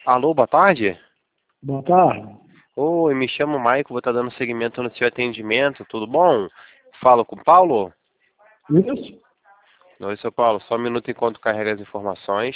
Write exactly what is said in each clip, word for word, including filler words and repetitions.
Alô, boa tarde. Boa tarde. Oi, me chamo Maico, vou estar dando seguimento no seu atendimento, tudo bom? Falo com o Paulo? Isso? Oi, seu Paulo, só um minuto enquanto carrega as informações.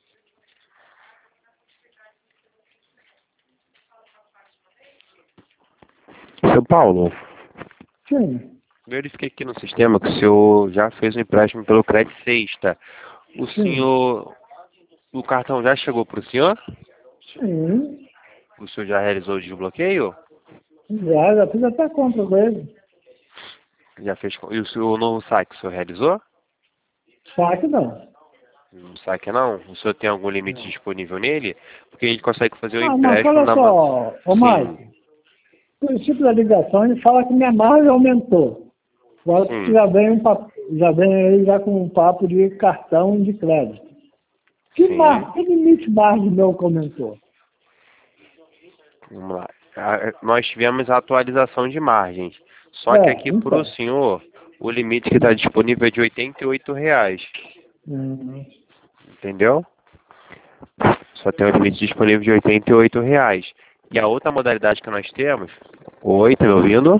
Seu Paulo, Sim, verifiquei aqui no sistema que o senhor já fez um empréstimo pelo Crédito Sexta. O sim, senhor, o cartão já chegou para o senhor? sim. O senhor já realizou o desbloqueio? Já, já fiz até compra com ele. Já fez, com- e o senhor, o novo saque, o senhor realizou? Saque não. Não saque não? O senhor tem algum limite Não. disponível nele? Porque a gente consegue fazer o Ah, mas empréstimo olha na... ma- só, ô Sim, Mike, o princípio da ligação ele fala que minha margem aumentou. Agora tu sim, já vem, um papo, já vem aí já com um papo de cartão de crédito. Que, sim. mar, que limite margem meu que aumentou? Vamos lá. Ah, nós tivemos a atualização de margens. Só que É, aqui para o então. senhor, o limite que está disponível é de oitenta e oito reais. Hum, Entendeu? Só tem um limite disponível de oitenta e oito reais. E a outra modalidade que nós temos... Oi, tá me ouvindo?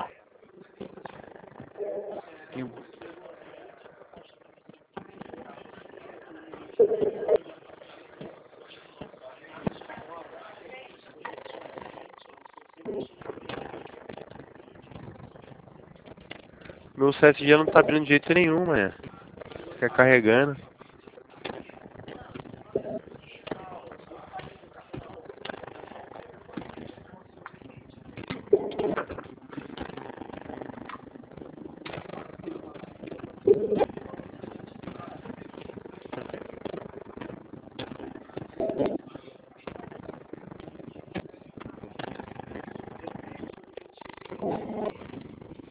Meu C S G não tá abrindo de jeito nenhum, né? Fica carregando.